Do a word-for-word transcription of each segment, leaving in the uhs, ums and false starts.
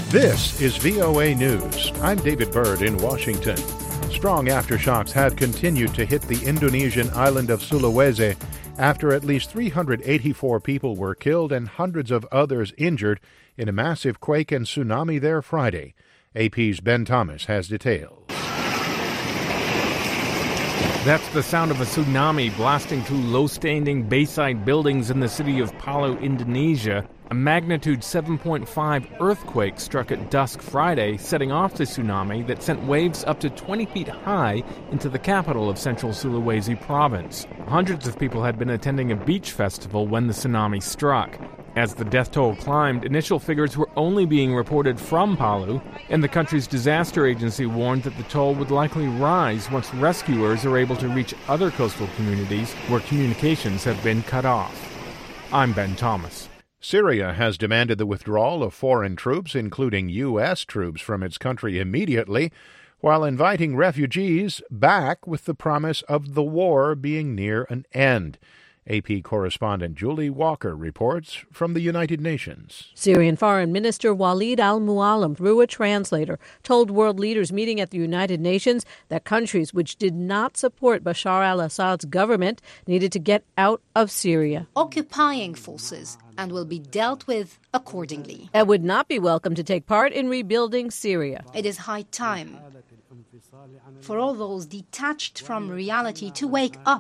This is V O A News. I'm David Byrd in Washington. Strong aftershocks have continued to hit the Indonesian island of Sulawesi after at least three hundred eighty-four people were killed and hundreds of others injured in a massive quake and tsunami there Friday. A P's Ben Thomas has details. That's the sound of a tsunami blasting through low-standing bayside buildings in the city of Palu, Indonesia. A magnitude seven point five earthquake struck at dusk Friday, setting off the tsunami that sent waves up to twenty feet high into the capital of central Sulawesi province. Hundreds of people had been attending a beach festival when the tsunami struck. As the death toll climbed, initial figures were only being reported from Palu, and the country's disaster agency warned that the toll would likely rise once rescuers are able to reach other coastal communities where communications have been cut off. I'm Ben Thomas. Syria has demanded the withdrawal of foreign troops, including U S troops, from its country immediately, while inviting refugees back with the promise of the war being near an end. A P correspondent Julie Walker reports from the United Nations. Syrian Foreign Minister Walid al-Muallim, through a translator, told world leaders meeting at the United Nations that countries which did not support Bashar al-Assad's government needed to get out of Syria. Occupying forces and will be dealt with accordingly. And would not be welcome to take part in rebuilding Syria. It is high time for all those detached from reality to wake up,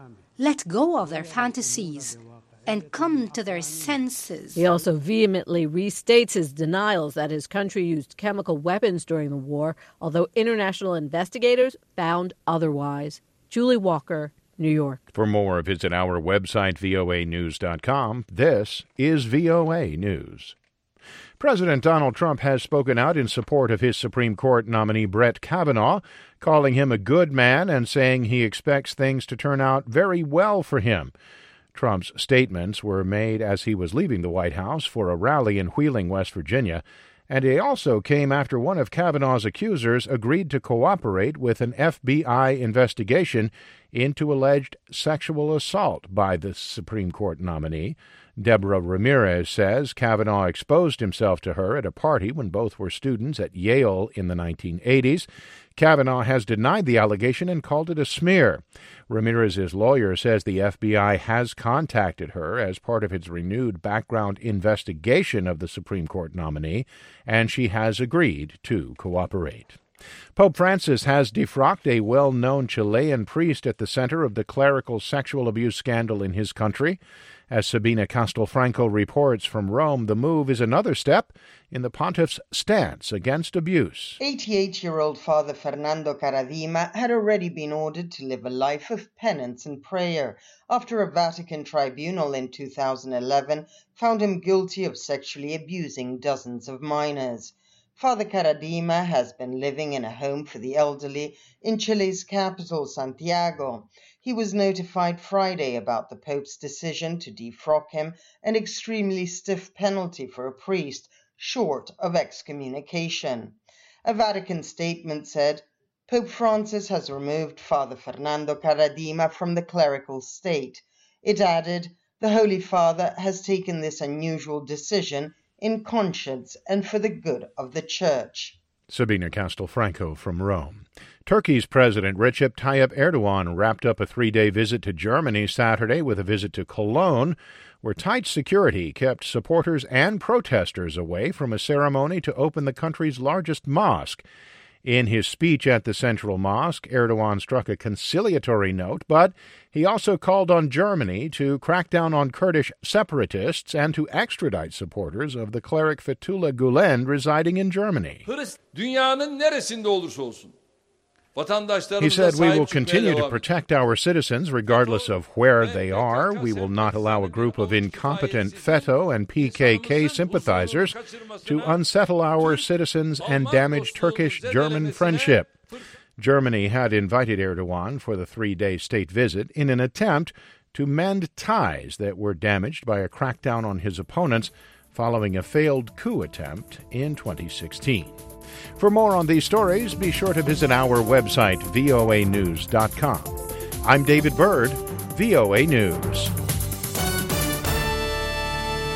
let go of their fantasies, and come to their senses. He also vehemently restates his denials that his country used chemical weapons during the war, although international investigators found otherwise. Julie Walker, New York. For more, visit our website, V O A news dot com. This is V O A News. President Donald Trump has spoken out in support of his Supreme Court nominee Brett Kavanaugh, calling him a good man and saying he expects things to turn out very well for him. Trump's statements were made as he was leaving the White House for a rally in Wheeling, West Virginia, and they also came after one of Kavanaugh's accusers agreed to cooperate with an F B I investigation into alleged sexual assault by the Supreme Court nominee. Deborah Ramirez says Kavanaugh exposed himself to her at a party when both were students at Yale in the nineteen eighties. Kavanaugh has denied the allegation and called it a smear. Ramirez's lawyer says the F B I has contacted her as part of its renewed background investigation of the Supreme Court nominee, and she has agreed to cooperate. Pope Francis has defrocked a well-known Chilean priest at the center of the clerical sexual abuse scandal in his country. As Sabina Castelfranco reports from Rome, the move is another step in the pontiff's stance against abuse. eighty-eight-year-old Father Fernando Caradima had already been ordered to live a life of penance and prayer after a Vatican tribunal in two thousand eleven found him guilty of sexually abusing dozens of minors. Father Caradima has been living in a home for the elderly in Chile's capital, Santiago. He was notified Friday about the Pope's decision to defrock him, an extremely stiff penalty for a priest, short of excommunication. A Vatican statement said, Pope Francis has removed Father Fernando Caradima from the clerical state. It added, the Holy Father has taken this unusual decision in conscience and for the good of the Church. Sabina Castelfranco from Rome. Turkey's President Recep Tayyip Erdogan wrapped up a three-day visit to Germany Saturday with a visit to Cologne, where tight security kept supporters and protesters away from a ceremony to open the country's largest mosque. In his speech at the Central Mosque, Erdogan struck a conciliatory note, but he also called on Germany to crack down on Kurdish separatists and to extradite supporters of the cleric Fethullah Gulen residing in Germany. Dünyanın neresinde olursa olsun. He said, we will continue to protect our citizens regardless of where they are. We will not allow a group of incompetent FETÖ and P K K sympathizers to unsettle our citizens and damage Turkish-German friendship. Germany had invited Erdogan for the three-day state visit in an attempt to mend ties that were damaged by a crackdown on his opponents following a failed coup attempt in twenty sixteen. For more on these stories, be sure to visit our website, V O A news dot com. I'm David Byrd, V O A News.